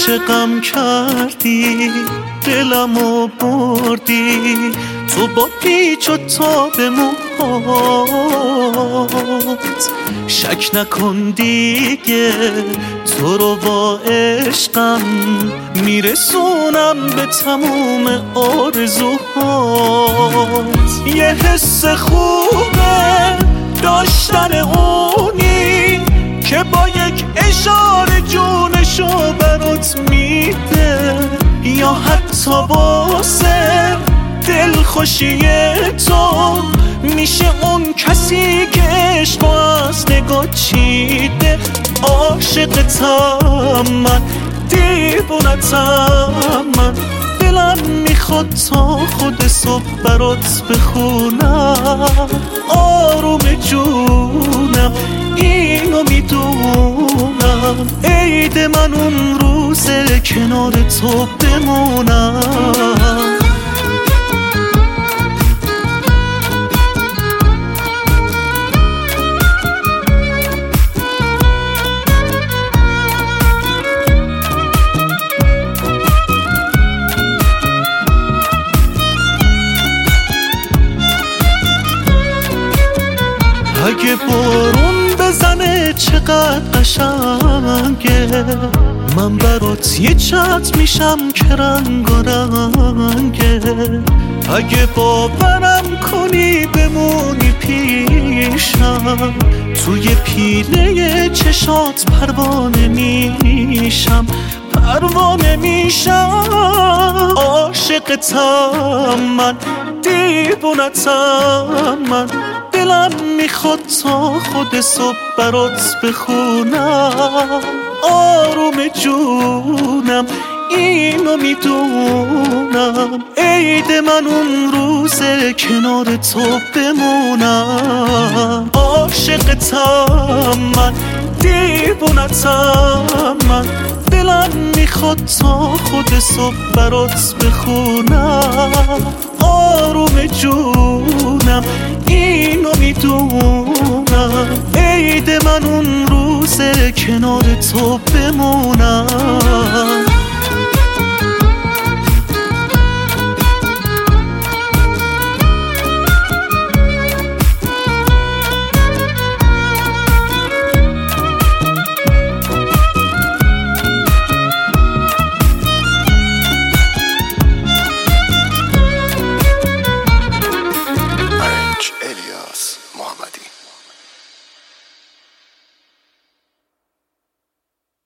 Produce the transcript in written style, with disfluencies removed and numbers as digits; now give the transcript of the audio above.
عاشقم کردی، دلمو بردی تو با پیچ و تاب موهات. شک نکن دیگه تو رو با عشقم میرسونم به تموم آرزوهات. یه حس خوبه داشتن اونی که با یک اشاره جونشو برات میده، یا حتی واسه دلخوشی تو میشه اون کسی که عشق از نگاه چیده. عاشقتم من، دیوونتم من، دلم میخواد تا خود صبح برات بخونم. آروم جونم اینو میدونم، عید من اون روزه کنار تو بمونم. اگه بارون بزنه چقدر قشنگه، من برات یه چت میشم که رنگ و رنگه. اگه باورم کنی بمونی پیشم، توی پیله چشات پروانه میشم، پروانه میشم. عاشقتم من، دیوونتم من، دلم میخواد تا خود صبح برات بخونم. آروم جونم اینو میدونم، عید من اون روزه کنار تو بمونم. عاشقتم من، دیوونتم من، دلم میخواد تا خود صبح برات بخونم. آروم جونم اینو میدونم، عید من اون روزه کنار تو بمونم.